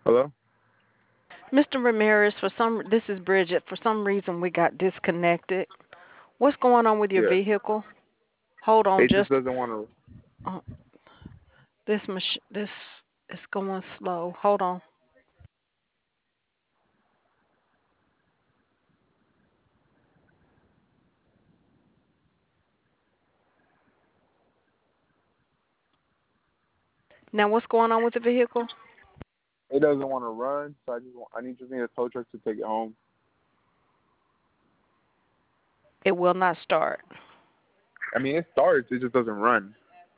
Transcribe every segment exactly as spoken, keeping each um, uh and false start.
Hello? Mister Ramirez, for some this is Bridget. For some reason we got disconnected. What's going on with your Yeah. vehicle? Hold on, It just just doesn't want to. uh, this mach- this is going slow. Hold on. Now what's going on with the vehicle? It doesn't want to run, so I just want, I need just need a tow truck to take it home. It will not start. I mean, it starts, it just doesn't run.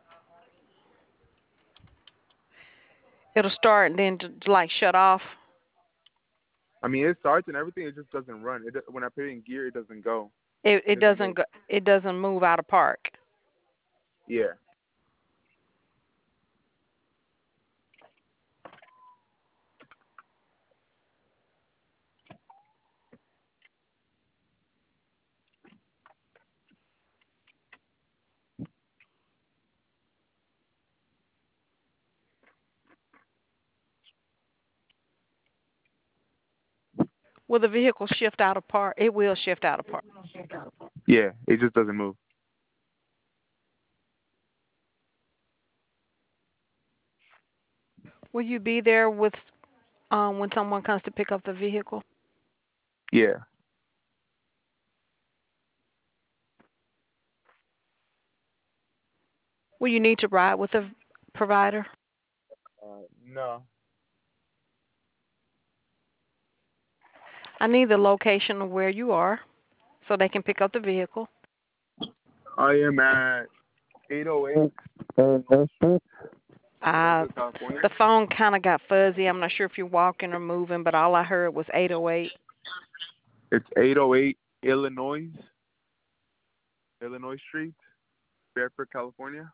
It'll start and then j- like shut off. I mean, it starts and everything, it just doesn't run. It when I put it in gear, it doesn't go. It It it doesn't doesn't move. go. It doesn't move out of park. Yeah. Will the vehicle shift out of park? It will shift out of park. Yeah. It just doesn't move. Will you be there with um when someone comes to pick up the vehicle? Yeah. Will you need to ride with a provider? Uh, no. I need the location of where you are so they can pick up the vehicle. I am at eight oh eight uh, North Street, Uh, Lorenzo, California. the phone kind of got fuzzy. I'm not sure if you're walking or moving, but all I heard was eight oh eight. It's eight oh eight Illinois, Illinois Street, Fairfield, California.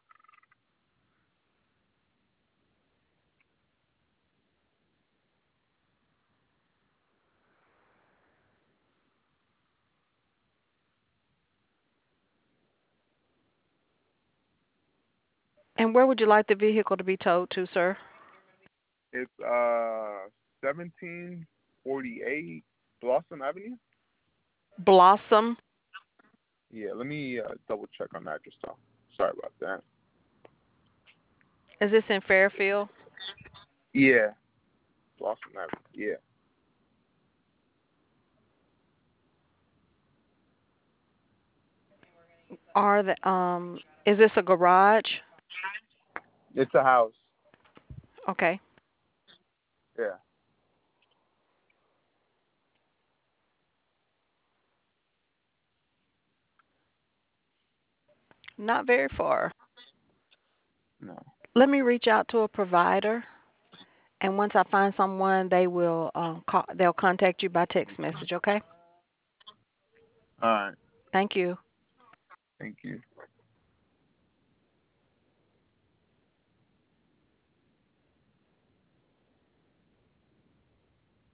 And where would you like the vehicle to be towed to, sir? It's uh seventeen forty-eight Blossom Avenue. Blossom. Yeah, let me uh, double check on that just so. Sorry about that. Is this in Fairfield? Yeah, Blossom Avenue. Yeah, Are the um is this a garage? it's a house. Okay. Yeah, Not very far. no. Let me reach out to a provider, and once I find someone, they will um call, they'll contact you by text message, okay? All right. Thank you. Thank you.